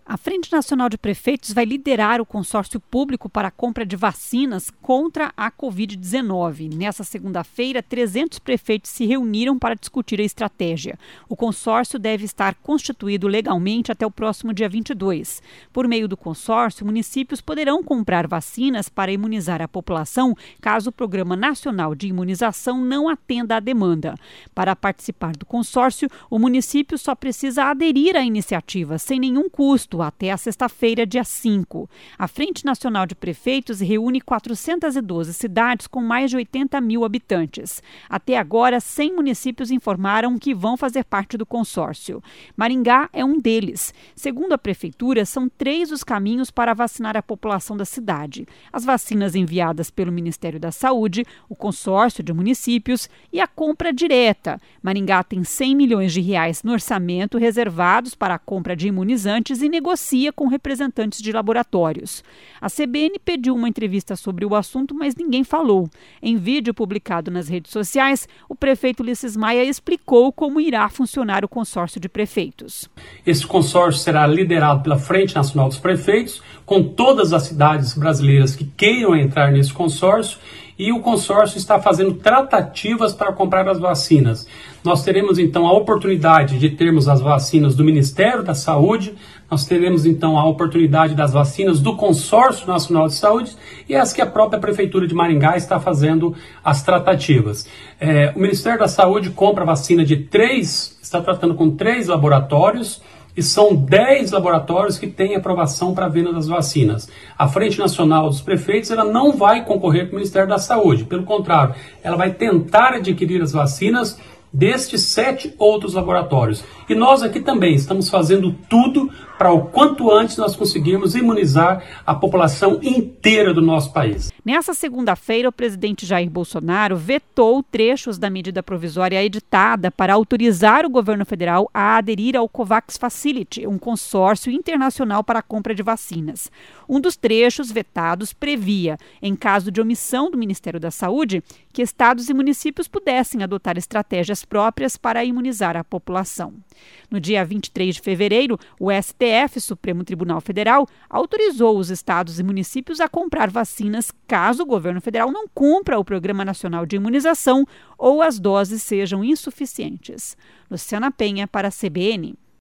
A Frente Nacional de Prefeitos vai liderar o consórcio público para a compra de vacinas contra a Covid-19. Nessa segunda-feira, 300 prefeitos se reuniram para discutir a estratégia. O consórcio deve estar constituído legalmente até o próximo dia 22. Por meio do consórcio, municípios poderão comprar vacinas para imunizar a população caso o Programa Nacional de Imunização não atenda à demanda. Para participar do consórcio, o município só precisa aderir à iniciativa sem nenhum custo até a sexta-feira, dia 5. A Frente Nacional de Prefeitos reúne 412 cidades com mais de 80 mil habitantes. Até agora, 100 municípios informaram que vão fazer parte do consórcio. Maringá é um deles. Segundo a Prefeitura, são 3 os caminhos para vacinar a população da cidade: as vacinas enviadas pelo Ministério da Saúde, o consórcio de municípios e a compra direta. Maringá tem R$100 milhões no orçamento reservados para a compra de imunizantes e negocia com representantes de laboratórios. A CBN pediu uma entrevista sobre o assunto, mas ninguém falou. Em vídeo publicado nas redes sociais, o prefeito Ulisses Maia explicou como irá funcionar o consórcio de prefeitos. Esse consórcio será liderado pela Frente Nacional dos Prefeitos, com todas as cidades brasileiras que queiram entrar nesse consórcio, e o consórcio está fazendo tratativas para comprar as vacinas. Nós teremos então a oportunidade de termos as vacinas do Ministério da Saúde, nós teremos então a oportunidade das vacinas do Consórcio Nacional de Saúde e as que a própria Prefeitura de Maringá está fazendo as tratativas. O Ministério da Saúde compra vacina está tratando com 3 laboratórios, e são 10 laboratórios que têm aprovação para a venda das vacinas. A Frente Nacional dos Prefeitos ela não vai concorrer com o Ministério da Saúde. Pelo contrário, ela vai tentar adquirir as vacinas destes 7 outros laboratórios. E nós aqui também estamos fazendo tudo para o quanto antes nós conseguirmos imunizar a população inteira do nosso país. Nessa segunda-feira, o presidente Jair Bolsonaro vetou trechos da medida provisória editada para autorizar o governo federal a aderir ao COVAX Facility, um consórcio internacional para a compra de vacinas. Um dos trechos vetados previa, em caso de omissão do Ministério da Saúde, que estados e municípios pudessem adotar estratégias próprias para imunizar a população. No dia 23 de fevereiro, o STF, Supremo Tribunal Federal, autorizou os estados e municípios a comprar vacinas caso o governo federal não cumpra o Programa Nacional de Imunização ou as doses sejam insuficientes. Luciana Penha, para a CBN.